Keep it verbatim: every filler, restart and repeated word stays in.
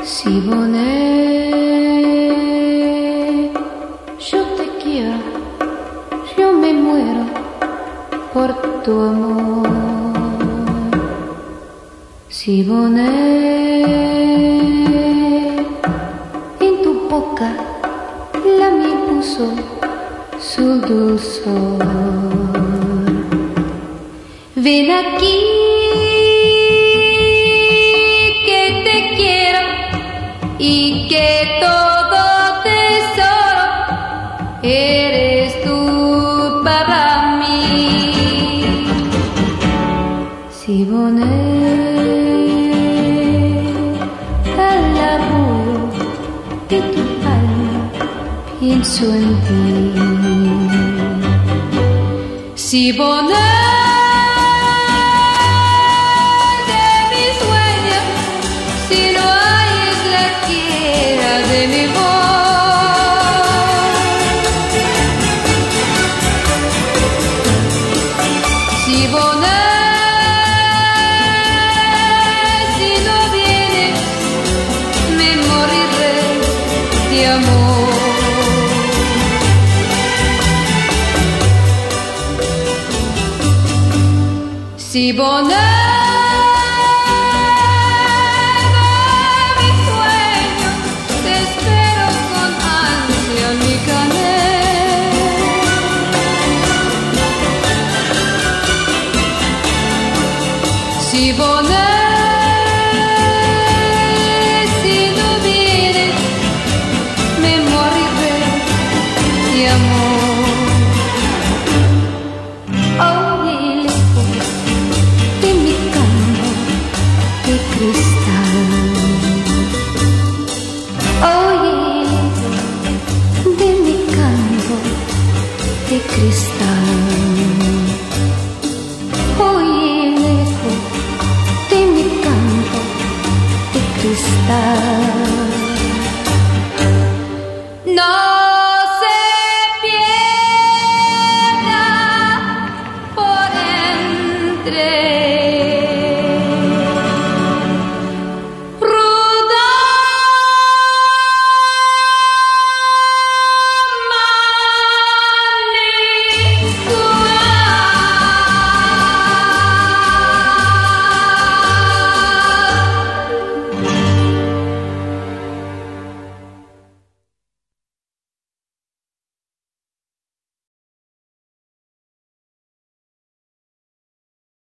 Siboney, yo te quiero, yo me muero por tu amor. Siboney, en tu boca la miel puso su dulzor. Ven aquí, que te quiero y que todo tesoro eres tú para mí. Siboney, al arrullo de tu alma pienso en ti. Siboney, de mi voz. Siboney, si no vienes, me moriré de amor. Siboney, Siboney.